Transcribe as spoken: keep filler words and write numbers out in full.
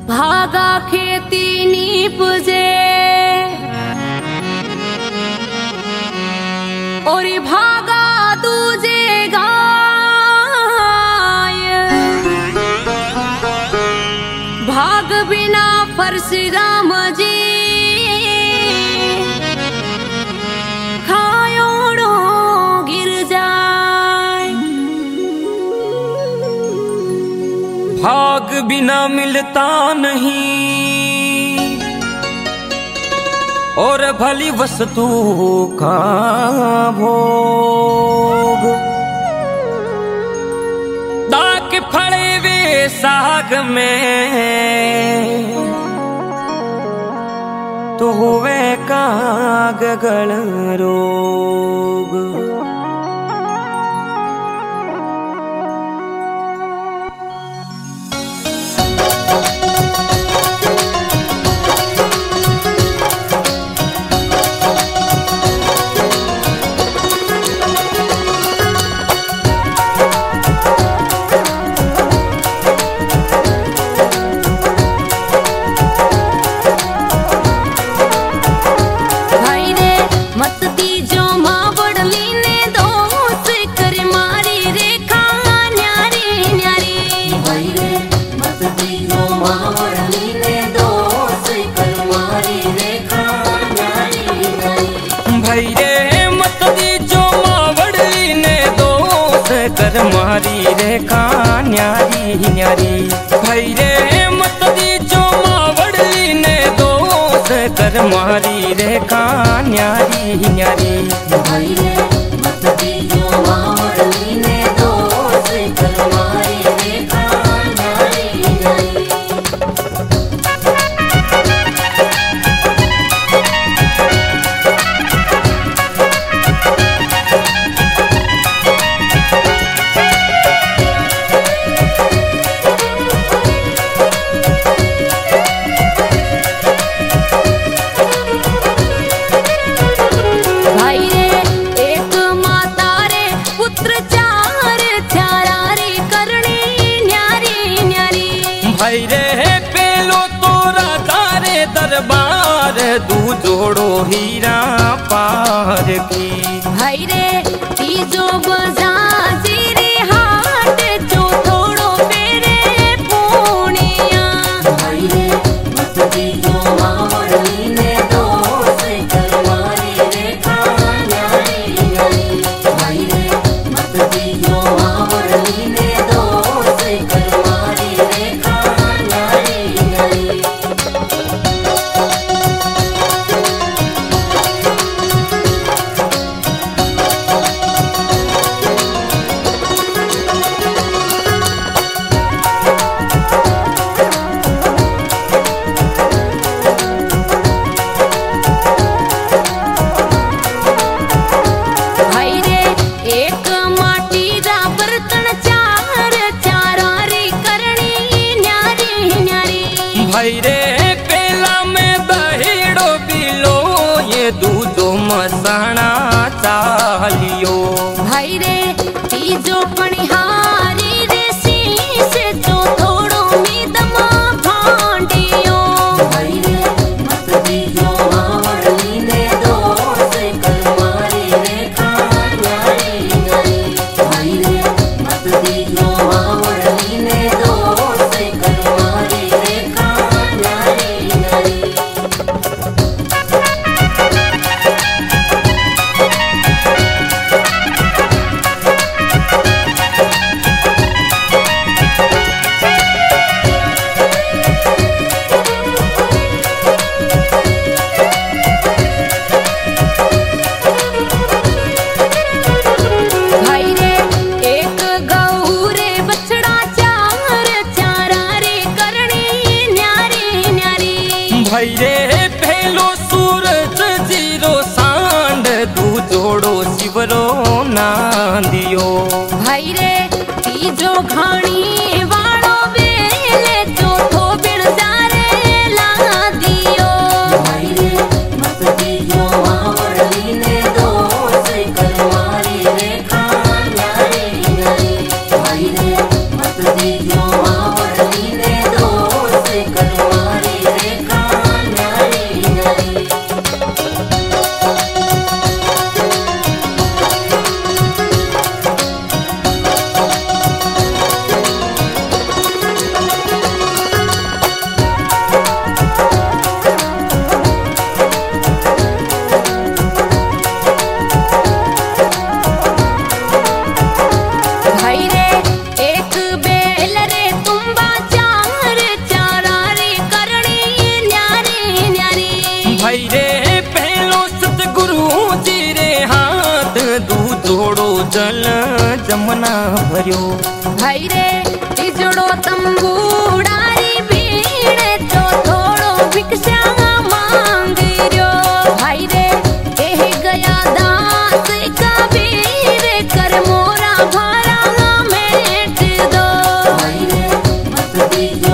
भागा खेती नीपजे और भागा दूजे गाय। भाग बिना परशुराम जी खायोड़ो गिर जाए। भाग बिना मिलता नहीं और भली वस्तु का भोग। दाग फड़े वे साग में तो हुए का गगन रोग। कर मारी रेखा न्यारी न्यारी भाई रे मत दी जो मावड़ली ने दोस्त कर मारी रेखा न्यारी न्यारी भाई रे मत दी जो मावड़ली ने दोस्त कर मारी रेखा न्यारी न्यारी। भाई रे पेलो तोरा तारे दरबार दू जोड़ो हीरा पार की। भाई रे तीजो बजाजी रे हाट जो थोड़ो पेरे पूनिया। भाई रे मत तीजो मावड़ली ने दोस्त कर मारी रेखा न्यारी न्यारी। भाई रे मत तीजो मावड़ली ने दोस्त कर मारी रेखा। भाई रे पेला में दहीड़ो बिलो ये दूधो मसाना चालियो। भाई रे तीजो पणिहारी रे शीश जो थोड़ो मीदमा भांडियो। भाई रे मत तीजो मावड़ली ने दोस्त कर मारी रेखा न्यारी न्यारी। भाई रे मत तीजो मावड़ली ने दोस्त कर मारी रेखा न्यारी न्यारी। भाई रे पहलो सूरज जीरो सांड दू जोड़ो शिवरो नांदियो। भाई रे तीजो घाणी वालो बेले चौथो बिन जारे ला दियो। भाई रे मत तीजो मावड़ली ने दोस्त कर मारी रेखा न्यारी न्यारी। भाई रे मत तीजो मावड़ली ने दोस्त कर करमना भर्यो। भाई रे टीजड़ो तंबूड़ारी भीड़ तो थोड़ो भिक्षा मांग रयो। भाई रे कह गया दास कबीर कर मोरा भारा मेट दो। भाई रे मत दीजो